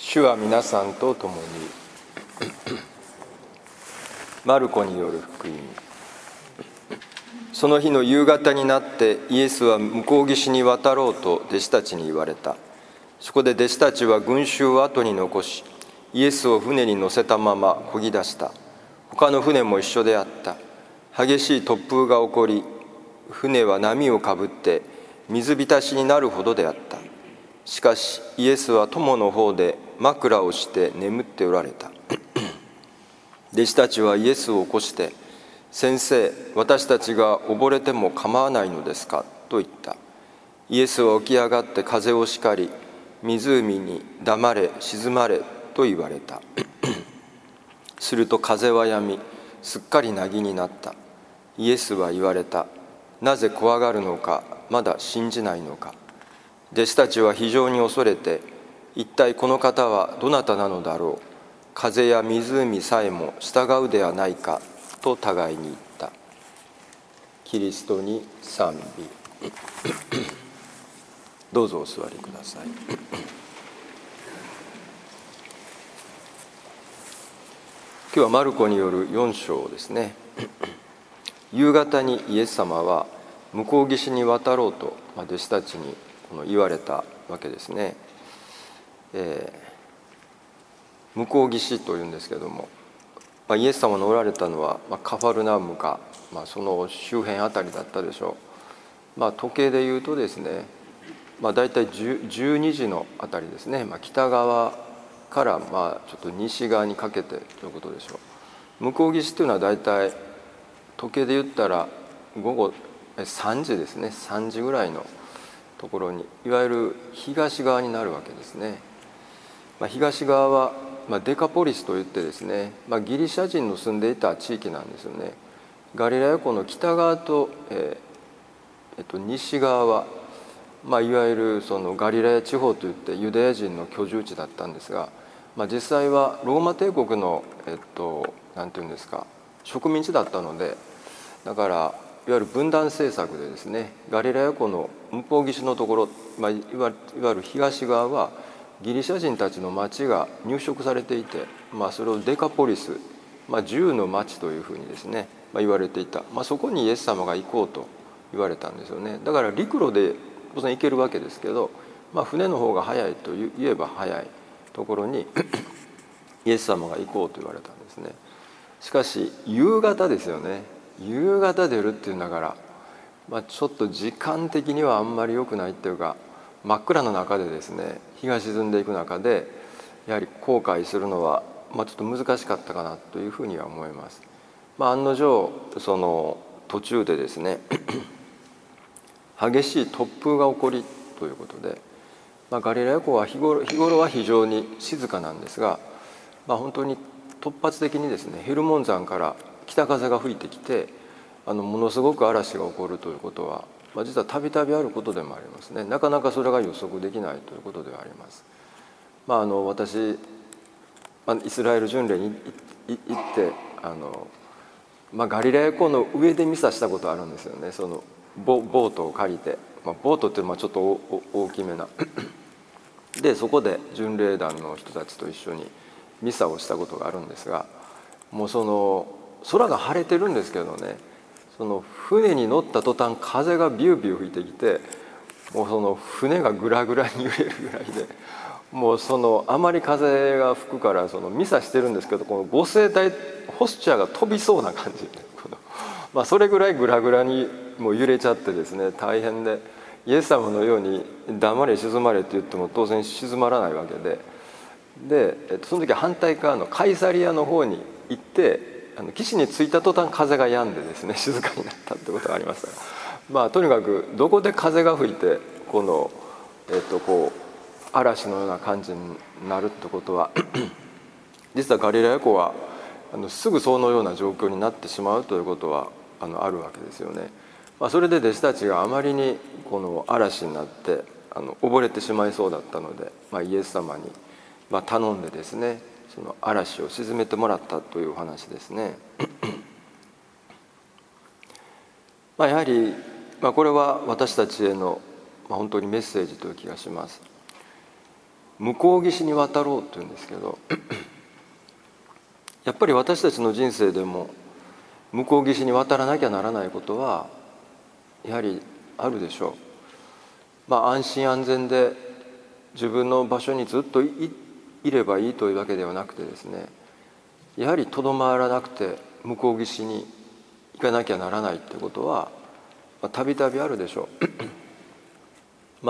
主は皆さんと共に。マルコによる福音。その日の夕方になってイエスは向こう岸に渡ろうと弟子たちに言われた。そこで弟子たちは群衆を後に残し、イエスを船に乗せたまま漕ぎ出した。他の船も一緒であった。激しい突風が起こり、船は波をかぶって水浸しになるほどであった。しかしイエスは友の方で枕をして眠っておられた。弟子たちはイエスを起こして、先生、私たちが溺れても構わないのですかと言った。イエスは起き上がって風を叱り、湖に黙れ、静まれと言われた。すると風は止み、すっかり凪になった。イエスは言われた。なぜ怖がるのか、まだ信じないのか。弟子たちは非常に恐れて、一体この方はどなたなのだろう。風や湖さえも従うではないかと互いに言った。キリストに賛美。どうぞお座りください。今日はマルコによる4章ですね。夕方にイエス様は向こう岸に渡ろうと弟子たちに言われたわけですね。向こう岸というんですけれども、イエス様のおられたのはカファルナウムか、その周辺あたりだったでしょう。時計でいうとですね、だいたい12時のあたりですね、北側からちょっと西側にかけてということでしょう。向こう岸というのはだいたい時計で言ったら午後3時ですね、3時ぐらいのところに、いわゆる東側になるわけですね。東側はデカポリスといってですね、ギリシャ人の住んでいた地域なんですよね。ガリラヤ湖の北側と、西側は、いわゆるそのガリラヤ地方といってユダヤ人の居住地だったんですが、実際はローマ帝国の、なんていうんですか、植民地だったので、だからいわゆる分断政策でですね、ガリラヤ湖の向こう岸のところ、いわゆる東側はギリシャ人たちの町が入植されていて、それをデカポリス、自由の町というふうにですね、言われていた。そこにイエス様が行こうと言われたんですよね。だから陸路で当然行けるわけですけど、船の方が早いと言えば早いところにイエス様が行こうと言われたんですね。しかし夕方ですよね。夕方出るっていうんだから、ちょっと時間的にはあんまり良くないっていうか、真っ暗の中でですね、日が沈んでいく中でやはり航海するのはちょっと難しかったかなというふうには思います。案の定その途中でですね激しい突風が起こりということで、ガリラヤ湖は日頃は非常に静かなんですが、本当に突発的にですね、ヘルモン山から北風が吹いてきてものすごく嵐が起こるということは、実はたびたびあることでもありますね。なかなかそれが予測できないということではあります。私イスラエル巡礼に行ってガリラヤ湖の上でミサしたことあるんですよね。そのボートを借りて、ボートっていうのはちょっと大きめなで、そこで巡礼団の人たちと一緒にミサをしたことがあるんですが、もうその空が晴れてるんですけどね、その船に乗った途端風がビュービュー吹いてきて、もうその船がグラグラに揺れるぐらいで、もうそのあまり風が吹くからそのミサしてるんですけど、このご聖体ホスチャーが飛びそうな感じで、それぐらいグラグラにもう揺れちゃってですね、大変で、イエス様のように黙れ静まれって言っても当然静まらないわけで、その時は反対側のカイサリアの方に行って岸に着いた途端風が止んでですね、静かになったってことがありました。とにかくどこで風が吹いてこの、こう嵐のような感じになるってことは実はガリラヤ湖はすぐそのような状況になってしまうということはあるわけですよね。それで弟子たちがあまりにこの嵐になって溺れてしまいそうだったので、イエス様に頼んでですね、その嵐を鎮めてもらったというお話ですね。やはり、これは私たちへの本当にメッセージという気がします。 向こう岸に渡ろうというんですけど、やっぱり私たちの人生でも向こう岸に渡らなきゃならないことはやはりあるでしょう。安心安全で自分の場所にずっと いればいいというわけではなくてですね、やはりとどまらなくて向こう岸に行かなきゃならないってことはたびたびあるでしょう。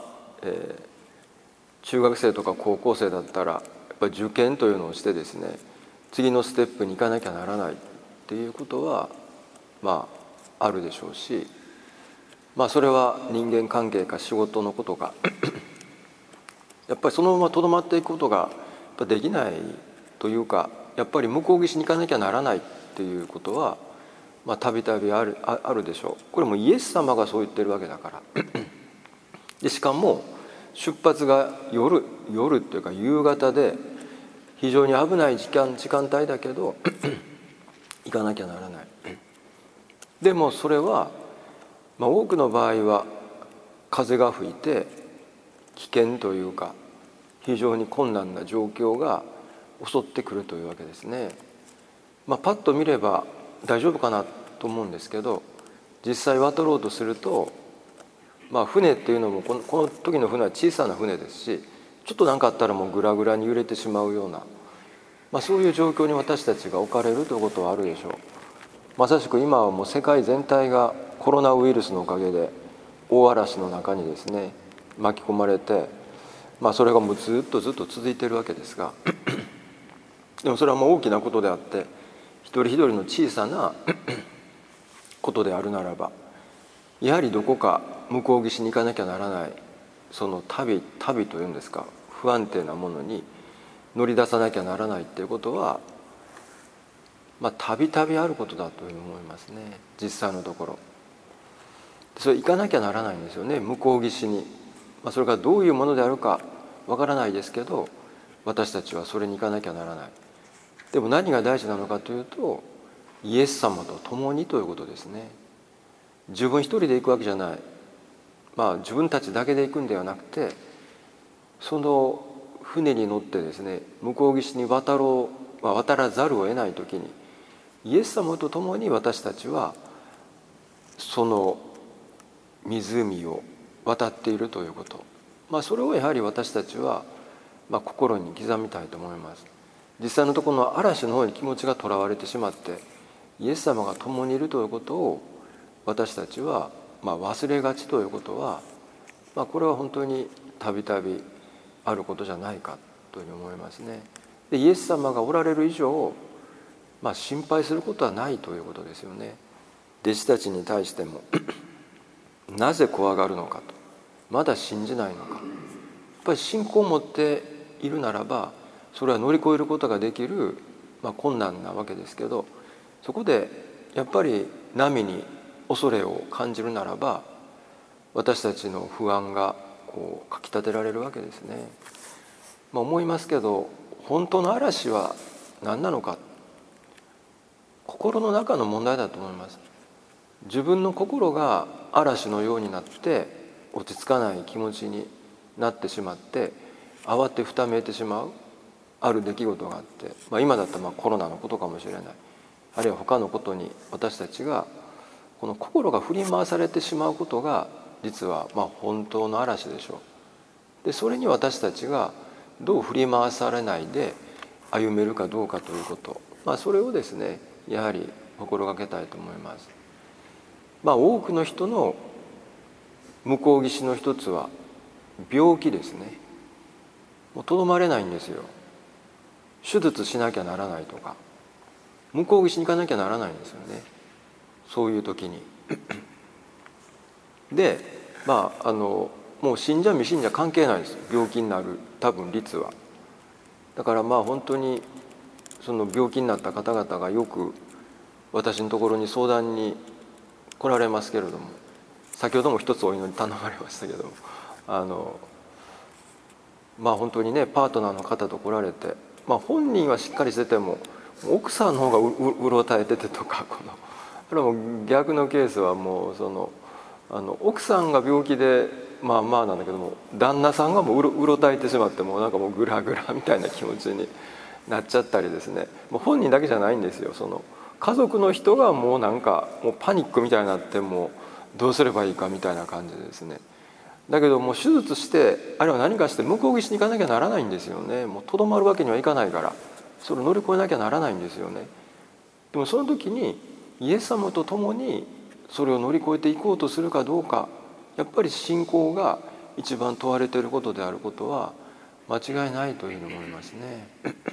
中学生とか高校生だったらやっぱり受験というのをしてですね、次のステップに行かなきゃならないっていうことはあるでしょうし、それは人間関係か仕事のことかやっぱりそのままとどまっていくことができないというか、やっぱり向こう岸に行かなきゃならないっていうことはたびたびあるでしょう。これもイエス様がそう言ってるわけだからでしかも出発が夜っていうか夕方で非常に危ない時間帯だけど行かなきゃならない。でもそれは、多くの場合は風が吹いて危険というか非常に困難な状況が襲ってくるというわけですね。パッと見れば大丈夫かなと思うんですけど、実際渡ろうとすると、船っていうのもこの時の船は小さな船ですし、ちょっと何かあったらもうグラグラに揺れてしまうような、そういう状況に私たちが置かれるということはあるでしょう。まさしく今はもう世界全体がコロナウイルスのおかげで大嵐の中にですね巻き込まれて、それがもうずっと続いているわけですがでもそれはもう大きなことであって一人一人の小さなことであるならば、やはりどこか向こう岸に行かなきゃならない、その旅というんですか、不安定なものに乗り出さなきゃならないっていうことはたびたびあることだというふうに思いますね。実際のところそれ行かなきゃならないんですよね、向こう岸に。それがどういうものであるかわからないですけど、私たちはそれに行かなきゃならない。でも何が大事なのかというと、イエス様と共にということですね。自分一人で行くわけじゃない、自分たちだけで行くんではなくて、その船に乗ってですね向こう岸に渡らざるを得ないときに、イエス様と共に私たちはその湖を渡っているということ、それをやはり私たちは心に刻みたいと思います。実際のところの嵐の方に気持ちがとらわれてしまって、イエス様が共にいるということを私たちは忘れがちということは、これは本当にたびたびあることじゃないかというふうに思いますね。でイエス様がおられる以上、心配することはないということですよね。弟子たちに対してもなぜ怖がるのかと、まだ信じないのか。やっぱり信仰を持っているならばそれは乗り越えることができる、困難なわけですけど、そこでやっぱり波に恐れを感じるならば私たちの不安がかきたてられるわけですね。思いますけど、本当の嵐は何なのか、心の中の問題だと思います。自分の心が嵐のようになって落ち着かない気持ちになってしまって慌てふためいてしまうある出来事があって、今だったらコロナのことかもしれない、あるいは他のことに私たちがこの心が振り回されてしまうことが実は本当の嵐でしょう。でそれに私たちがどう振り回されないで歩めるかどうかということ、それをですねやはり心がけたいと思います。多くの人の向こう岸の一つは病気ですね。もうとどまれないんですよ。手術しなきゃならないとか向こう岸に行かなきゃならないんですよね、そういう時にでもう信者未信者関係ないです、病気になる多分率は。だから本当にその病気になった方々がよく私のところに相談に来られますけれども、先ほども一つお祈り頼まれましたけど、本当にねパートナーの方と来られて、本人はしっかりしてても奥さんの方がうろたえててとか、これも逆のケースはもう奥さんが病気でまあまあなんだけども、旦那さんがもううろたえてしまって、もうなんかもうグラグラみたいな気持ちになっちゃったりですね、もう本人だけじゃないんですよ。その家族の人がもうなんかもうパニックみたいになって、もうどうすればいいかみたいな感じでですね。だけどもう手術して、あるいは何かして向こう岸に行かなきゃならないんですよね。もうとどまるわけにはいかないから、それを乗り越えなきゃならないんですよね。でもその時にイエス様と共にそれを乗り越えていこうとするかどうか、やっぱり信仰が一番問われていることであることは間違いないというふうに思いますね。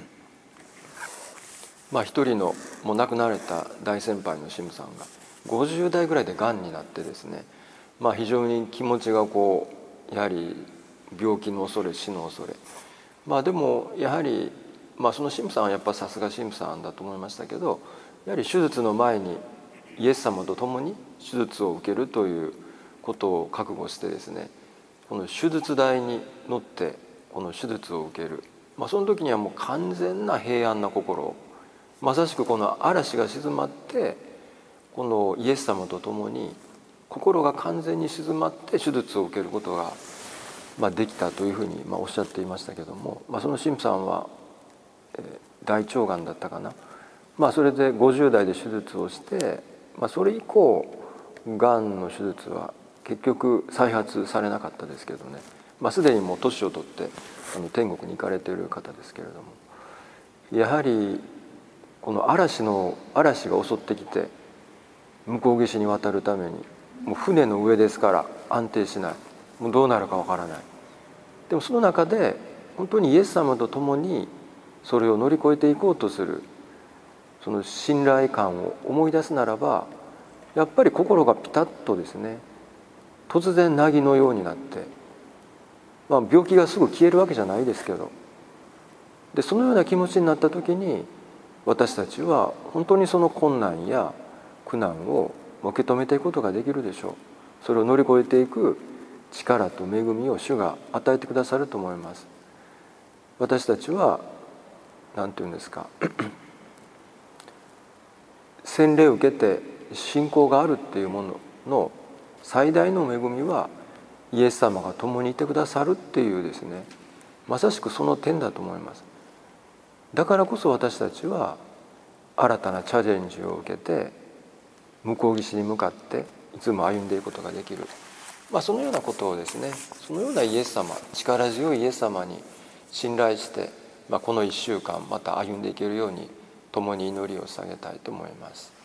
一人のもう亡くなられた大先輩のシムさんが50代ぐらいでがんになってですね、非常に気持ちがこうやはり病気の恐れ、死の恐れ、でもやはり、そのシムさんはやっぱさすがシムさんだと思いましたけど、やはり手術の前にイエス様と共に手術を受けるということを覚悟してですね、この手術台に乗ってこの手術を受ける、その時にはもう完全な平安な心、まさしくこの嵐が静まって、このイエス様と共に心が完全に静まって手術を受けることができたというふうにおっしゃっていましたけども、そのシムさんは大腸がんだったかな、それで50代で手術をして、それ以降がんの手術は結局再発されなかったですけどね、すでにもう年を取って天国に行かれている方ですけれども、やはりこの嵐が襲ってきて向こう岸に渡るために、もう船の上ですから安定しない、もうどうなるかわからない。でもその中で本当にイエス様と共にそれを乗り越えていこうとするその信頼感を思い出すならば、やっぱり心がピタッとですね、突然凪のようになって、病気がすぐ消えるわけじゃないですけど、でそのような気持ちになった時に、私たちは本当にその困難や苦難を受け止めていくことができるでしょう。それを乗り越えていく力と恵みを主が与えてくださると思います。私たちは何て言うんですか洗礼を受けて信仰があるっていうものの最大の恵みは、イエス様が共にいてくださるっていうですね、まさしくその点だと思います。だからこそ私たちは新たなチャレンジを受けて向こう岸に向かっていつも歩んでいくことができる、そのようなことをですね、そのようなイエス様、力強いイエス様に信頼して、この1週間また歩んでいけるように共に祈りを捧げたいと思います。